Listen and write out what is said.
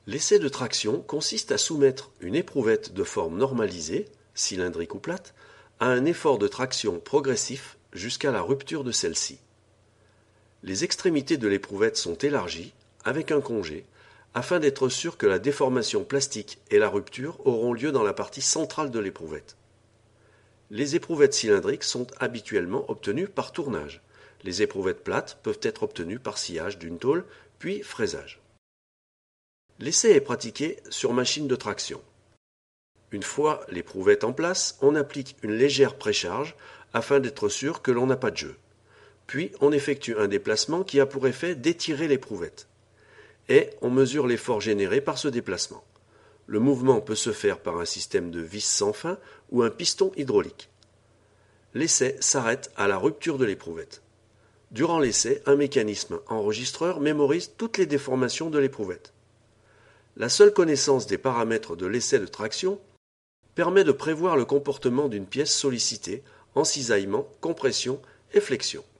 L'essai de traction consiste à soumettre une éprouvette de forme normalisée, cylindrique ou plate, à un effort de traction progressif jusqu'à la rupture de celle-ci. Les extrémités de l'éprouvette sont élargies, avec un congé, afin d'être sûr que la déformation plastique et la rupture auront lieu dans la partie centrale de l'éprouvette. Les éprouvettes cylindriques sont habituellement obtenues par tournage. Les éprouvettes plates peuvent être obtenues par sciage d'une tôle, puis fraisage. L'essai est pratiqué sur machine de traction. Une fois l'éprouvette en place, on applique une légère précharge afin d'être sûr que l'on n'a pas de jeu. Puis on effectue un déplacement qui a pour effet d'étirer l'éprouvette. Et on mesure l'effort généré par ce déplacement. Le mouvement peut se faire par un système de vis sans fin ou un piston hydraulique. L'essai s'arrête à la rupture de l'éprouvette. Durant l'essai, un mécanisme enregistreur mémorise toutes les déformations de l'éprouvette. La seule connaissance des paramètres de l'essai de traction permet de prévoir le comportement d'une pièce sollicitée en cisaillement, compression et flexion.